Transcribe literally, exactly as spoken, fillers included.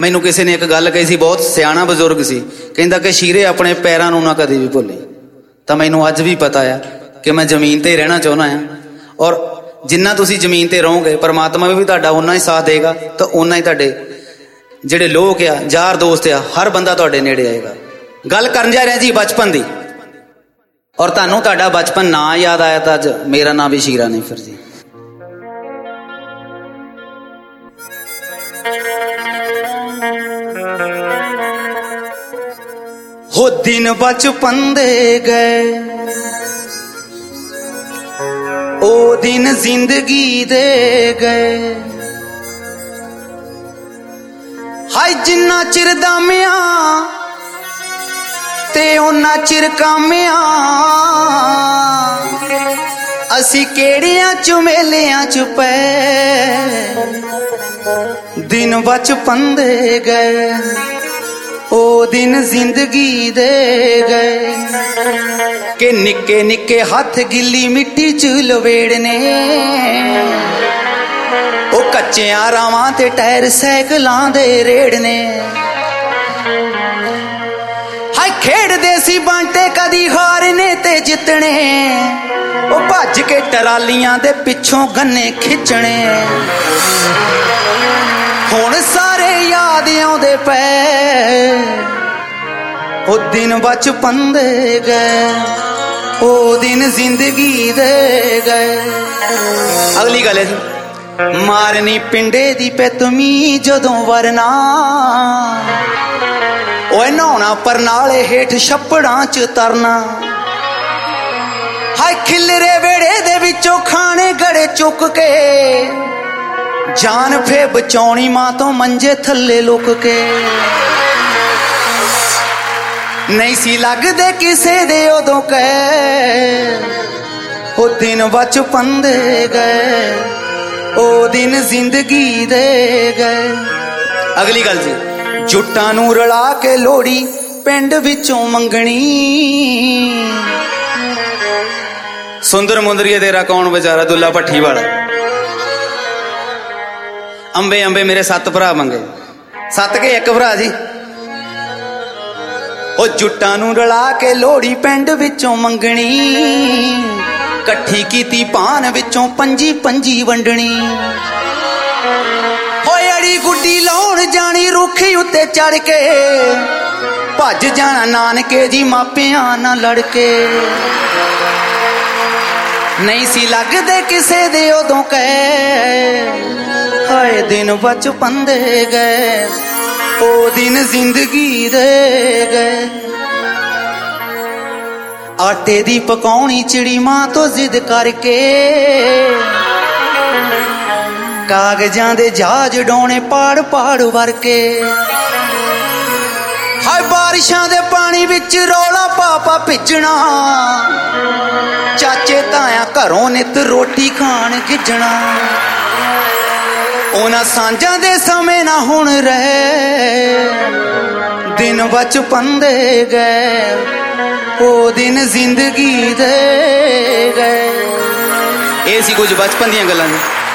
मैनू किसी ने एक गल कही सी, बहुत सियाणा बजुर्ग सी, कहंदा कि शीरे अपने पैरों नूं ना कदी भी भुल्ली। तो मैनू अज भी पता है कि मैं जमीन ते रहना चाहुंदा हां, और जिन्ना तुसीं जमीन ते रहोगे परमात्मा भी तुहाडा उन्ना ही साथ देगा, तो उन्ना ही तुहाडे जिहड़े लोग आ, यार दोस्त आ, हर बंदा तुहाडे नेड़े आएगा। गल करन जा रहा जी बचपन दी, और तुहानूं तुहाडा बचपन ना याद आया तो अज मेरा नाम भी शीरा नहीं फिर जी। हो दिन बचपन दे गए, ओ दिन जिंदगी दे गए। हाय जिन्ना चिर दामिया ते उन्ना चिर कामिया, असी केड़ियां चुमेलियां च पै दिन बचपन दे गए, ओ दिन जिंदगी दे गए। के निक्के निक्के हाथ गिल्ली मिट्टी च लवेड़ने, ओ कच्चियां रावां ते टायर साइकलां दे रेड़ने। हाय खेड़दे सी बांटे कदी हारने ते जितने, ओ भज के टरालियां दे पिछों गन्ने खिचने। हुण सारे याद आउंदे पै, ओ दिन बचपन दे गए, ओ दिन जिंदगी दे गए। अगली गल है जी, मारनी पिंडे दी पैतमी जदों वरना, ओए नहाउणा परनाले हेठ छप्पड़ां च तरना। हाय खिलरे वेड़े दे विचों खाने गड़े चुक के, जान फे बचाउणी मां तो मंजे थल्ले लुक के। नहीं सी लगदे किसे दे उदों कह, ओ दिन बचपन दे गए, ओ दिन जिंदगी दे गए। अगली गल जी, जुट्टां नूं रला के लोड़ी पिंड विचों मंगणी। सुंदर मुंदरिए तेरा कौन बेचारा दुल्ला भट्ठी वाला। अंबे अंबे मेरे सत्त भरा मंगे, सत्त के एक भरा जी। ओ जुट्टां नूं रला के लोड़ी पिंड विचों मंगणी, कट्ठी कीती पान विचों पंजी पंजी वंडनी। होए अड़ी गुड्डी लाउण जानी रूखी उत्ते चढ़ के, भज जाना नानके जी मापियां नाल लड़ के। नहीं सी लगदे किसे दे उदों कह, हाय दिन बचपन दे गए, ओ दिन जिंदगी दे गए। आटे दी पकाउणी चिड़ी मां तो जिद करके, कागजां दे जहाज डोने पाड़ पाड़ वरके। हाय बारिशां दे पानी विच रौला पापा भिजना, चाचे ताया घरों नित रोटी खाण गिजना। उन्हां सांझां दे समय ना हुण रहे, दिन बचपन दे गए, ओ दिन जिंदगी दे गए। ये सी कुछ बचपन दीयां गल्लां।